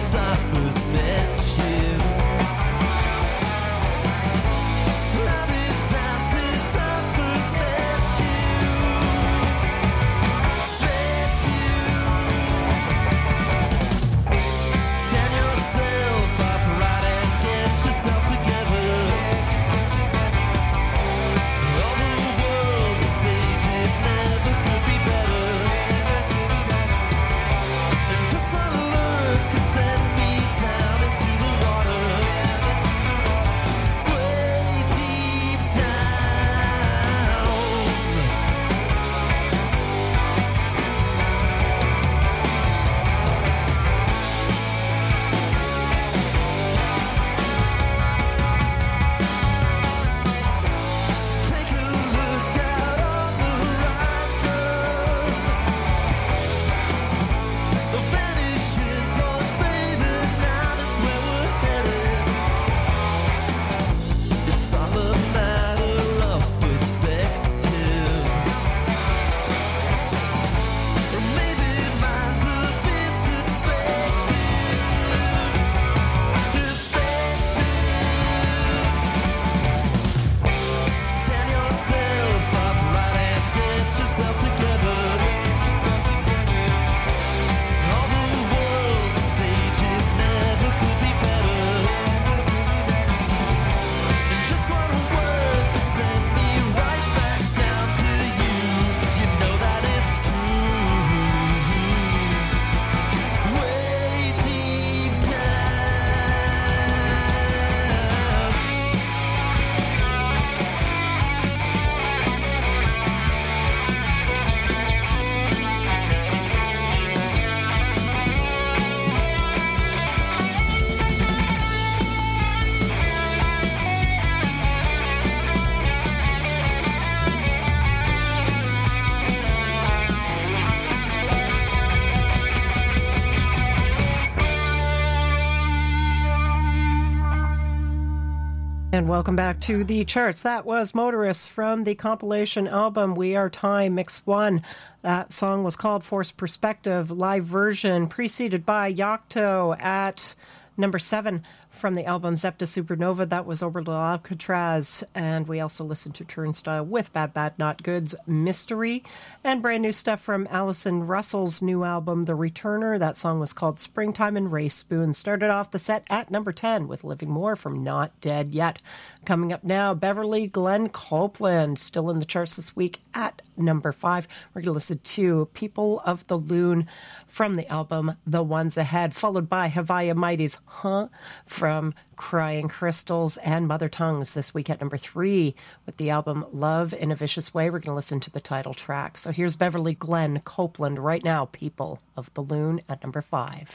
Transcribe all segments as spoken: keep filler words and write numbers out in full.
And welcome back to the charts. That was Motorists from the compilation album We Are Time Mix one. That song was called Forced Perspective, live version, preceded by Yocto at number seven from the album Zepta Supernova. That was Orbital Alcatraz. And we also listened to Turnstile with Bad Bad Not Good's Mystery. And brand new stuff from Alison Russell's new album, The Returner. That song was called Springtime, and Ray Spoon started off the set at number ten with Living More from Not Dead Yet. Coming up now, Beverly Glenn Copeland, still in the charts this week at number five. We're going to listen to People of the Loon from the album The Ones Ahead, followed by Havaya Mighty's Huh from Crying Crystals, and Mother Tongues this week at number three with the album Love in a Vicious Way. We're going to listen to the title track. So here's Beverly Glenn Copeland right now, People of the Loon at number five.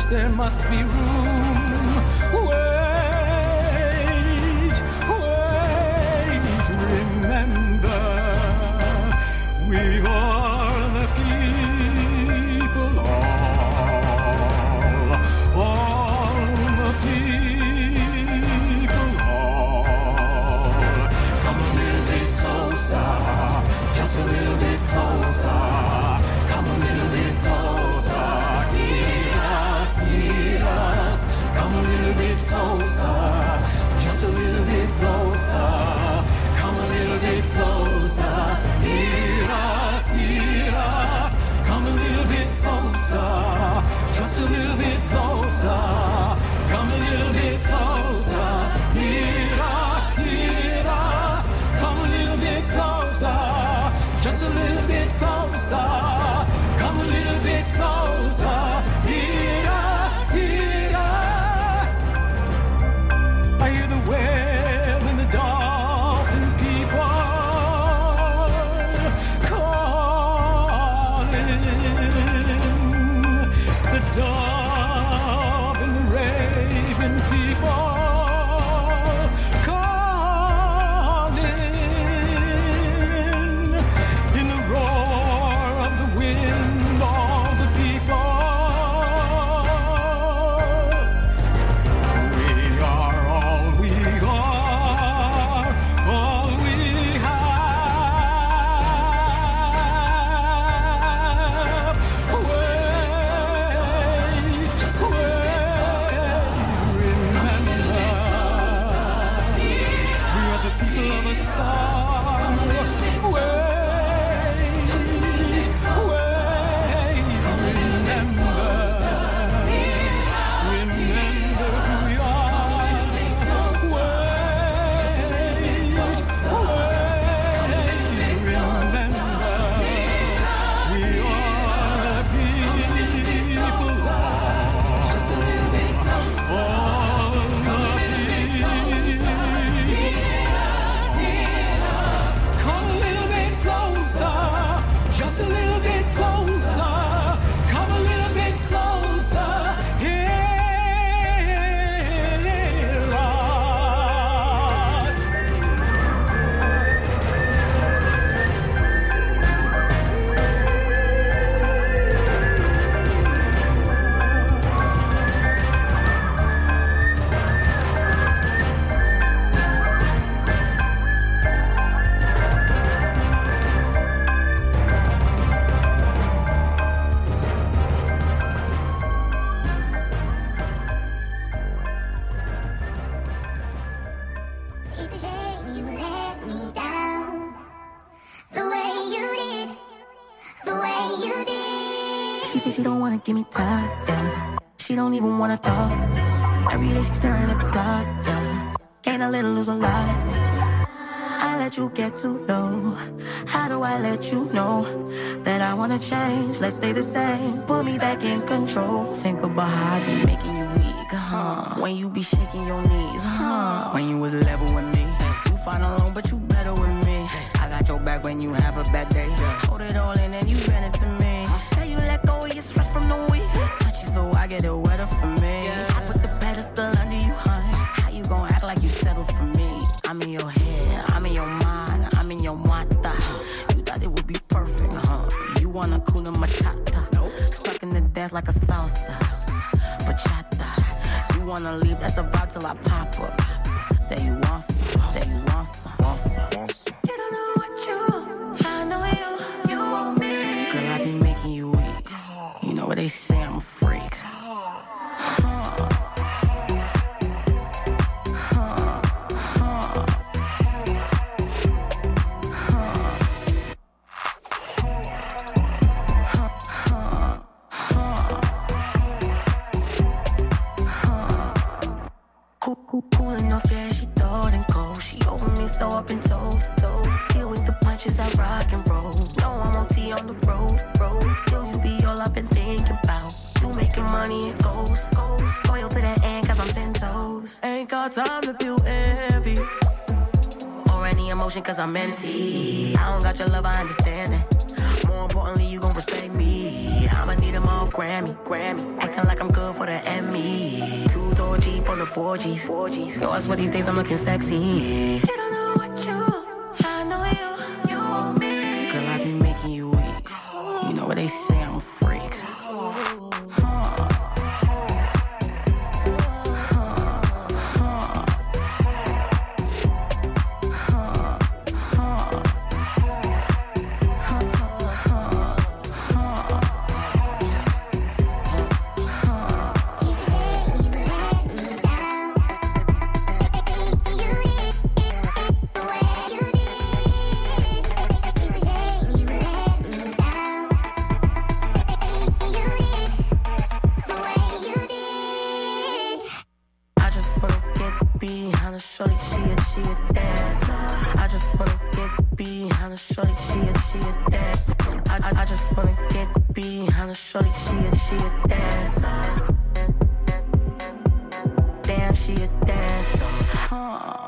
There must be room. Wait, wait. say she don't wanna give me time, yeah. She don't even wanna talk. Every day she's staring at the clock, yeah. Can't I let her lose a lot? I let you get too low. How do I let you know that I wanna change? Let's stay the same. Put me back in control. Think about how I be making you weak, huh? When you be shaking your knees, huh? When you was level with me, you find alone, but you better with me. I got your back when you have a bad day. Hold it all in and you bend it to me. Tell you let go of your stress from the week. Touch you so I get it wetter for me. I put the pedestal under you, hun. How you gon' act like you settled for me? I'm in your head, I'm in your mind, I'm in your mata. You thought it would be perfect, huh? You wanna kuna matata. Stuck in the dance like a salsa. Bachata. You wanna leave, that's a vibe till I pop up. That you want some, that you want some, want some, want some. You don't know what you, I know you, you want me. Girl, I be making you weak. You know what they say, I'm a freak. Cool enough, yeah, she thought and cold. She over me, so I've been told. Deal with the punches, I rock and roll. No, I'm O T on the road. Still, you be all I've been thinking about. You making money, it goes. Loyal to the end, cause I'm ten toes. Ain't got time to feel envy or any emotion, cause I'm empty. I don't got your love, I understand that. More importantly, you gon' respect me. I'ma need them off Grammy. Grammy. Acting like I'm good for the Emmy. Two-door Jeep on the four Gs. Yo, I swear these days I'm looking sexy. You don't know what you, I know you, you want me. Girl, I be making you weak. You know what they say, I'm a freak. Shorty, she a, she a dancer. I just wanna get behind a shorty, she a, she a dancer. I, I, I just wanna get behind a shorty, she a, she a dancer. Damn, she a dancer. Huh.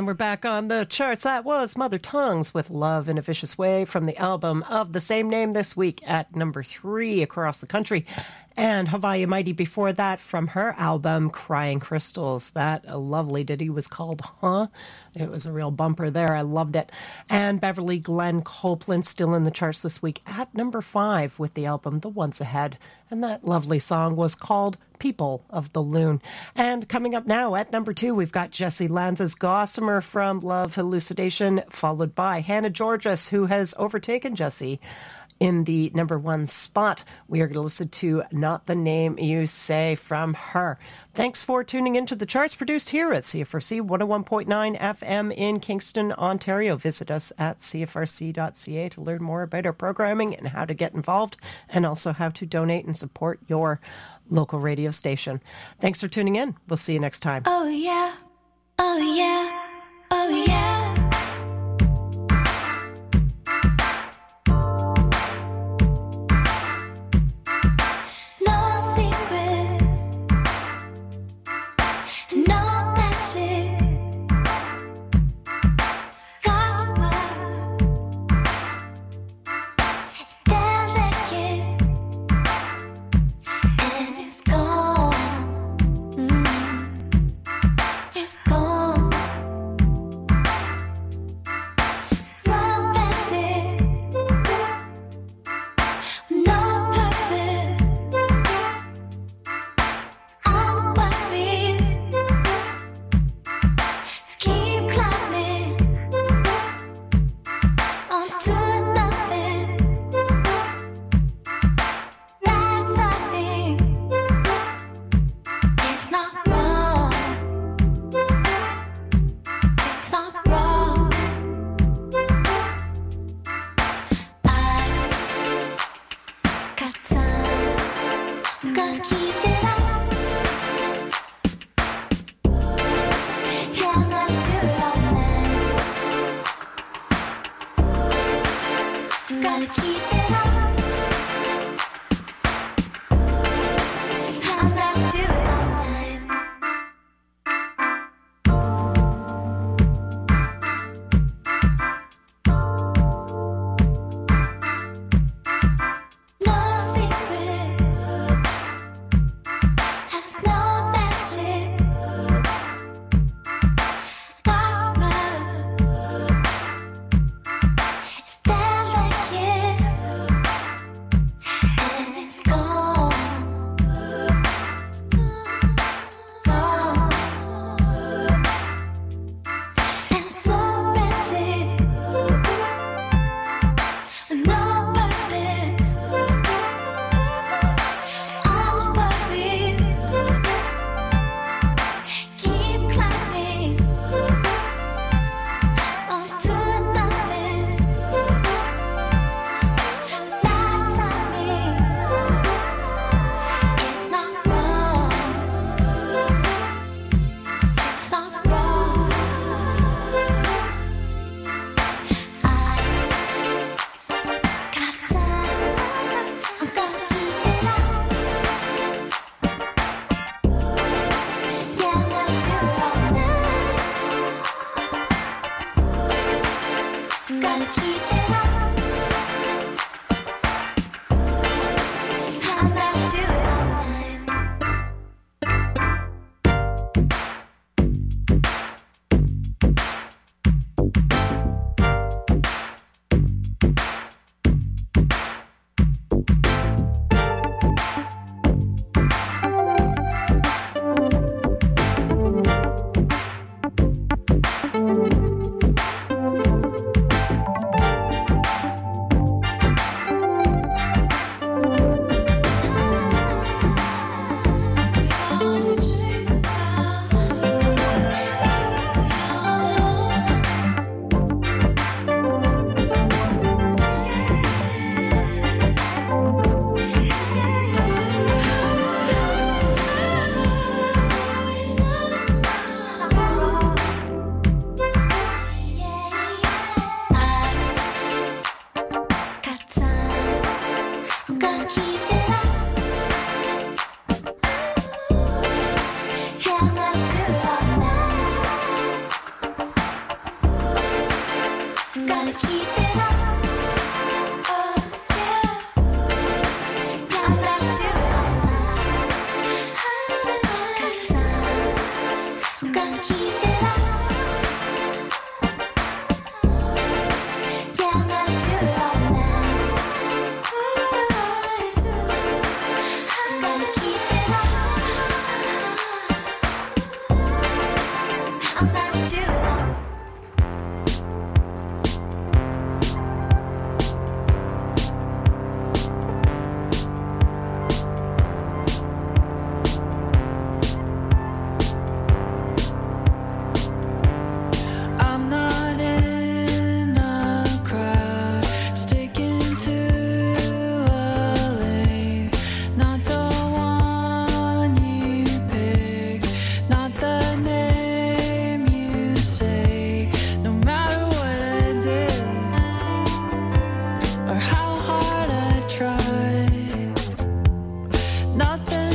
we're back on the charts. That was Mother Tongues with Love in a Vicious Way from the album of the same name this week at number three across the country. And Hawaii Mighty before that from her album Crying Crystals. That a lovely ditty was called Huh? It was a real bumper there. I loved it. And Beverly Glenn Copeland still in the charts this week at number five with the album The Ones Ahead. And that lovely song was called People of the Loon. And coming up now at number two, we've got Jesse Lanza's Gossamer from Love Elucidation, followed by Hannah Georges, who has overtaken Jesse in the number one spot. We are going to listen to Not the Name You Say from her. Thanks for tuning into the charts produced here at C F R C one oh one point nine F M in Kingston, Ontario. Visit us at c f r c dot c a to learn more about our programming and how to get involved, and also how to donate and support your local radio station. Thanks for tuning in. We'll see you next time. Oh yeah, oh yeah, oh yeah.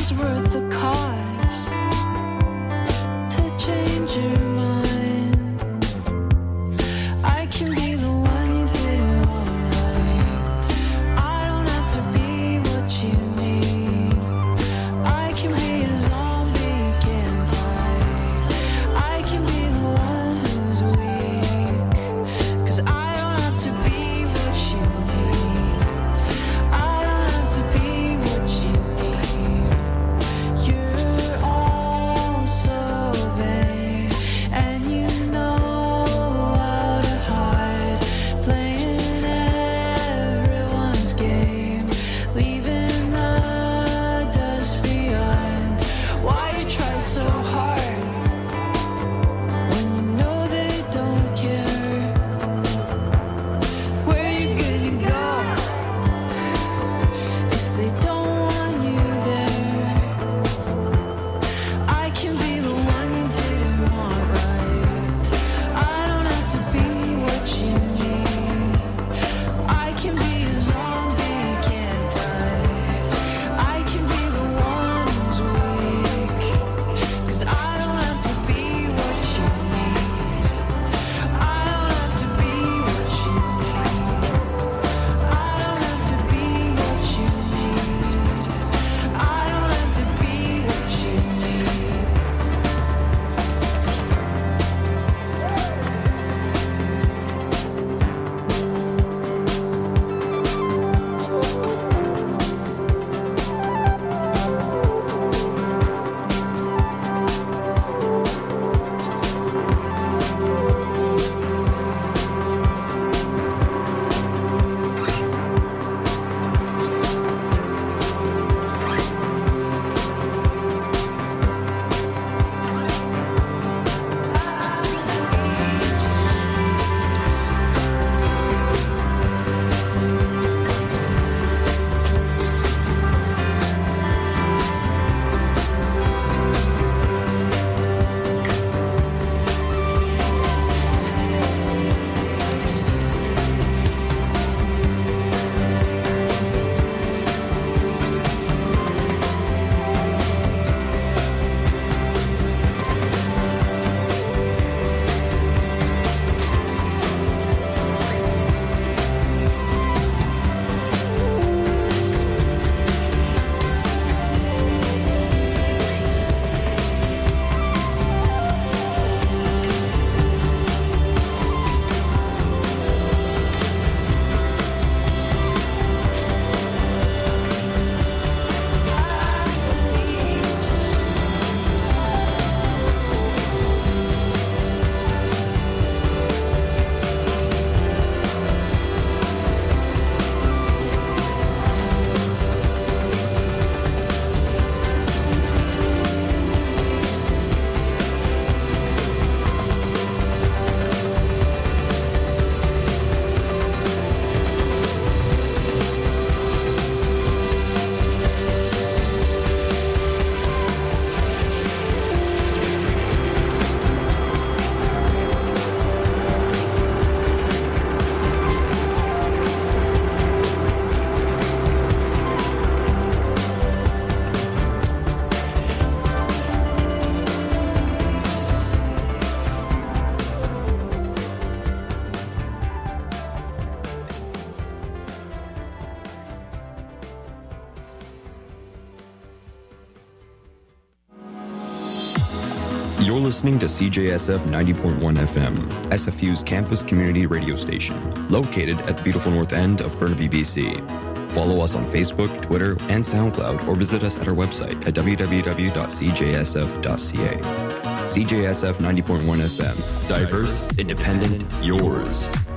You're listening to C J S F ninety point one F M, S F U's campus community radio station, located at the beautiful north end of Burnaby, B C. Follow us on Facebook, Twitter, and SoundCloud, or visit us at our website at w w w dot c j s f dot c a. C J S F ninety point one F M. Diverse, independent, yours.